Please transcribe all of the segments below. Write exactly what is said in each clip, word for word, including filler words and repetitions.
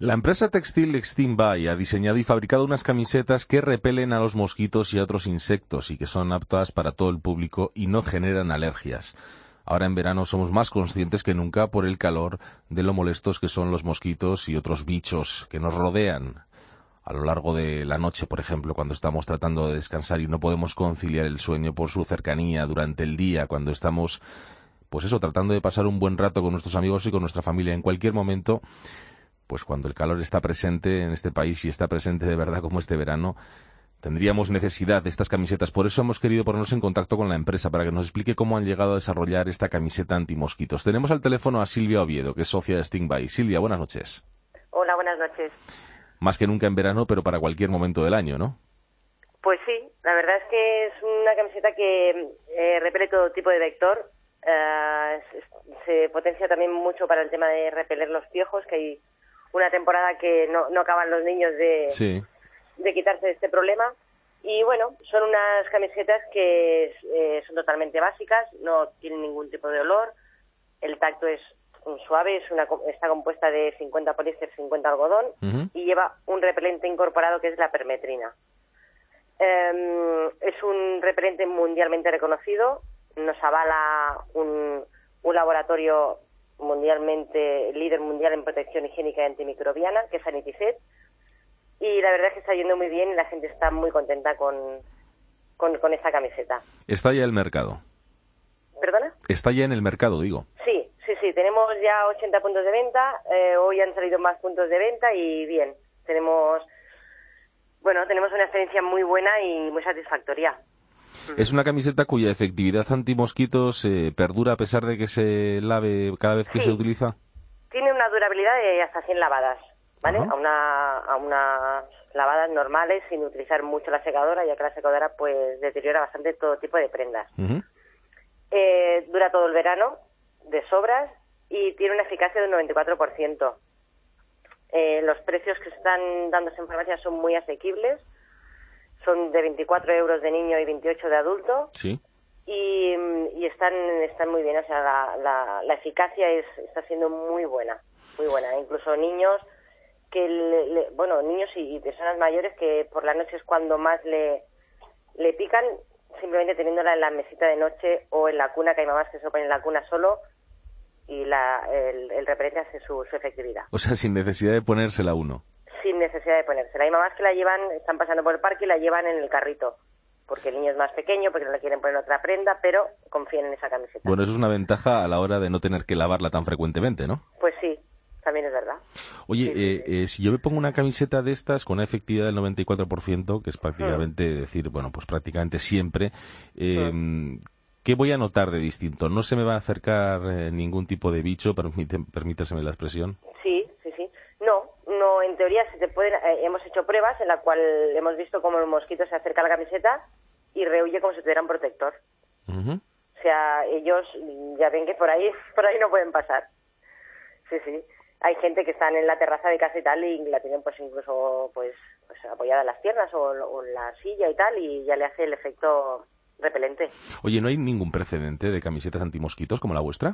La empresa textil Extinct By ha diseñado y fabricado unas camisetas que repelen a los mosquitos y a otros insectos y que son aptas para todo el público y no generan alergias. Ahora en verano somos más conscientes que nunca por el calor de lo molestos que son los mosquitos y otros bichos que nos rodean. A lo largo de la noche, por ejemplo, cuando estamos tratando de descansar y no podemos conciliar el sueño por su cercanía durante el día, cuando estamos, pues eso, tratando de pasar un buen rato con nuestros amigos y con nuestra familia en cualquier momento, pues cuando el calor está presente en este país y está presente de verdad como este verano, tendríamos necesidad de estas camisetas. Por eso hemos querido ponernos en contacto con la empresa para que nos explique cómo han llegado a desarrollar esta camiseta antimosquitos. Tenemos al teléfono a Silvia Oviedo, que es socia de Extinct By. Silvia, buenas noches. Hola, buenas noches. Más que nunca en verano, pero para cualquier momento del año, ¿no? Pues sí, la verdad es que es una camiseta que eh, repele todo tipo de vector. Uh, se potencia también mucho para el tema de repeler los piojos, que hay una temporada que no, no acaban los niños de, sí. de quitarse de este problema. Y bueno, son unas camisetas que eh, son totalmente básicas, no tienen ningún tipo de olor, el tacto es suave, es una, está compuesta de cincuenta poliéster, cincuenta algodón, Uh-huh. y lleva un repelente incorporado que es la permetrina. Eh, es un repelente mundialmente reconocido, nos avala un, un laboratorio mundialmente, líder mundial en protección higiénica y antimicrobiana, que es Saniticet, y la verdad es que está yendo muy bien y la gente está muy contenta con, con, con esta camiseta. ¿Está ya en el mercado? ¿Perdona? Está ya en el mercado, digo. Sí, sí, sí, tenemos ya ochenta puntos de venta, eh, hoy han salido más puntos de venta y bien, tenemos, bueno, tenemos una experiencia muy buena y muy satisfactoria. Es una camiseta cuya efectividad antimosquitos eh, perdura a pesar de que se lave cada vez que sí. se utiliza. Tiene una durabilidad de hasta cien lavadas, ¿vale? Ajá. A una a unas lavadas normales sin utilizar mucho la secadora, ya que la secadora pues deteriora bastante todo tipo de prendas. Uh-huh. Eh, dura todo el verano, de sobras, y tiene una eficacia de un noventa y cuatro por ciento. Eh, los precios que están dándose en farmacia son muy asequibles, son de veinticuatro euros de niño y veintiocho de adulto. Sí. Y, y están están muy bien, o sea, la, la, la eficacia es está siendo muy buena, muy buena. Incluso niños que, le, le, bueno, niños y, y personas mayores que por la noche es cuando más le, le pican, simplemente teniéndola en la mesita de noche o en la cuna, que hay mamás que se lo ponen en la cuna solo, y la, el, el repelente hace su, su efectividad. O sea, sin necesidad de ponérsela uno. Sin necesidad de ponérsela. Hay mamás que la llevan, están pasando por el parque y la llevan en el carrito, porque el niño es más pequeño, porque no le quieren poner otra prenda, pero confíen en esa camiseta. Bueno, eso es una ventaja a la hora de no tener que lavarla tan frecuentemente, ¿no? Pues sí, también es verdad. Oye, sí, sí, eh, sí. Eh, si yo me pongo una camiseta de estas con una efectividad del noventa y cuatro por ciento, que es prácticamente hmm. decir, bueno, pues prácticamente siempre, eh, hmm. ¿qué voy a notar de distinto? ¿No se me va a acercar eh, ningún tipo de bicho? Permite, permítaseme la expresión. Sí, sí, sí. No, no, en teoría se te pueden, eh, hemos hecho pruebas en la cual hemos visto cómo el mosquito se acerca a la camiseta y rehuye como si tuviera un protector. Uh-huh. O sea, ellos ya ven que por ahí por ahí no pueden pasar. Sí, sí. Hay gente que están en la terraza de casa y tal y la tienen pues incluso pues, pues apoyada en las piernas o, o en la silla y tal y ya le hace el efecto repelente. Oye, ¿no hay ningún precedente de camisetas antimosquitos como la vuestra?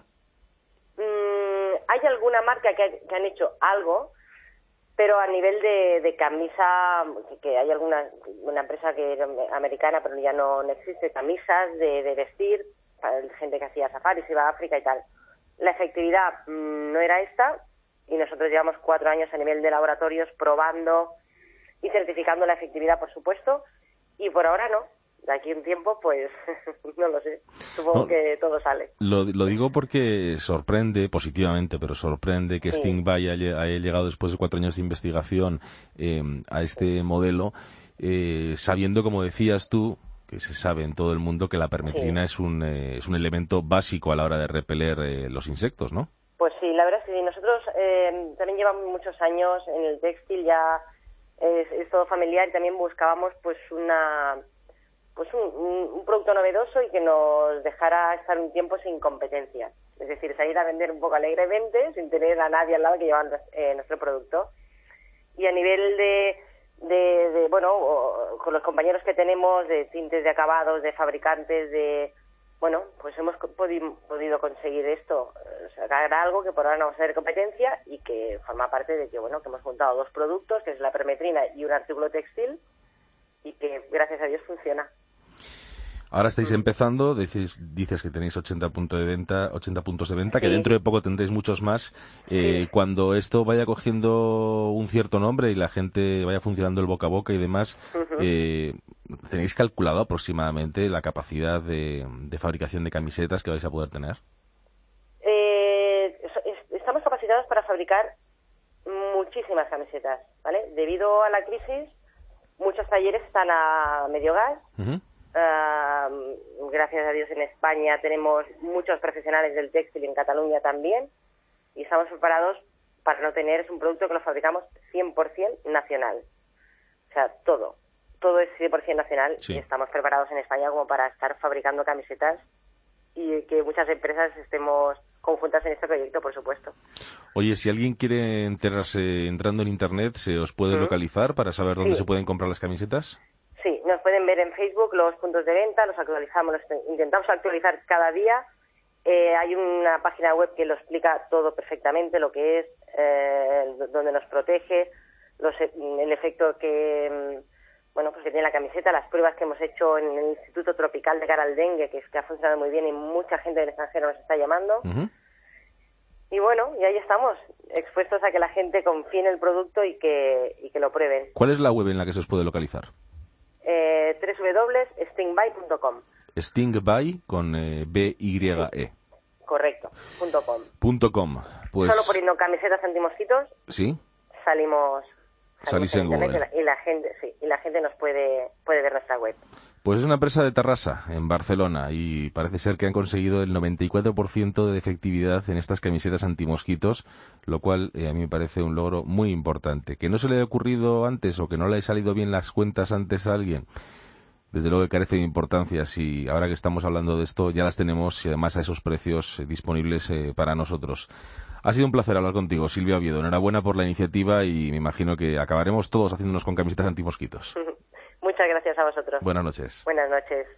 Mm, hay alguna marca que, que han hecho algo, pero a nivel de, de camisa, que, que hay alguna una empresa que era americana, pero ya no, no existe, camisas de, de vestir, para gente que hacía safaris, iba a África y tal. La efectividad mmm, no era esta, y nosotros llevamos cuatro años a nivel de laboratorios probando y certificando la efectividad, por supuesto, y por ahora no. De aquí a un tiempo, pues, no lo sé. Supongo no, que todo sale. Lo, lo digo porque sorprende, positivamente, pero sorprende que sí. Extinct By haya, haya llegado después de cuatro años de investigación eh, a este modelo, eh, sabiendo, como decías tú, que se sabe en todo el mundo que la permetrina sí. es un eh, es un elemento básico a la hora de repeler eh, los insectos, ¿no? Pues sí, la verdad es que sí. Nosotros eh, también llevamos muchos años en el textil, ya es, es todo familiar, y también buscábamos pues una... pues un, un, un producto novedoso y que nos dejara estar un tiempo sin competencia. Es decir, salir a vender un poco alegremente, sin tener a nadie al lado que llevara eh, nuestro producto. Y a nivel de, de, de, bueno, con los compañeros que tenemos, de tintes, de acabados, de fabricantes, de, bueno, pues hemos co- podi- podido conseguir esto, eh, sacar algo que por ahora no vamos a tener competencia y que forma parte de que, bueno, que hemos juntado dos productos, que es la permetrina y un artículo textil, y que gracias a Dios funciona. Ahora estáis empezando, dices, dices que tenéis ochenta puntos de venta, ochenta puntos de venta, que Sí. dentro de poco tendréis muchos más. Eh, Sí. Cuando esto vaya cogiendo un cierto nombre y la gente vaya funcionando el boca a boca y demás, Ujú. eh, ¿tenéis calculado aproximadamente la capacidad de, de fabricación de camisetas que vais a poder tener? Eh, so- es- estamos capacitados para fabricar muchísimas camisetas, ¿vale? Debido a la crisis, muchos talleres están a medio gas. Ujú. Ah, gracias a Dios en España tenemos muchos profesionales del textil, en Cataluña también, y estamos preparados para no tener, es un producto que lo fabricamos cien por ciento nacional. O sea, todo, todo es cien por ciento nacional, Sí. y estamos preparados en España como para estar fabricando camisetas y que muchas empresas estemos conjuntas en este proyecto, por supuesto. Oye, si alguien quiere enterarse entrando en Internet, ¿se os puede Ujú. localizar para saber dónde Sí. se pueden comprar las camisetas? Sí, nos pueden ver en Facebook los puntos de venta, los actualizamos, los intentamos actualizar cada día. Eh, hay una página web que lo explica todo perfectamente, lo que es, eh, donde nos protege, los, el efecto que, mm, bueno, pues que tiene la camiseta, las pruebas que hemos hecho en el Instituto Tropical de cara al dengue, que es que ha funcionado muy bien y mucha gente del extranjero nos está llamando. Ujú. Y bueno, y ahí estamos, expuestos a que la gente confíe en el producto y que, y que lo prueben. ¿Cuál es la web en la que se os puede localizar? Eh, doble u doble u doble u punto stingby punto com. Stingby con eh, B Y E. Correcto, punto com. Punto com. Pues Solo poniendo camisetas antimosquitos sí, salimos, salimos Salís en internet Google. y la, y la gente, sí, y la gente nos puede puede ver nuestra web. pues es una empresa de Tarrasa, en Barcelona, y parece ser que han conseguido el noventa y cuatro por ciento de efectividad en estas camisetas antimosquitos, lo cual eh, a mí me parece un logro muy importante. Que no se le haya ocurrido antes o que no le haya salido bien las cuentas antes a alguien, desde luego que carece de importancia. Si ahora que estamos hablando de esto ya las tenemos y además a esos precios eh, disponibles eh, para nosotros. Ha sido un placer hablar contigo, Silvia Oviedo. Enhorabuena por la iniciativa y me imagino que acabaremos todos haciéndonos con camisetas antimosquitos. Muchas gracias a vosotros. Buenas noches. Buenas noches.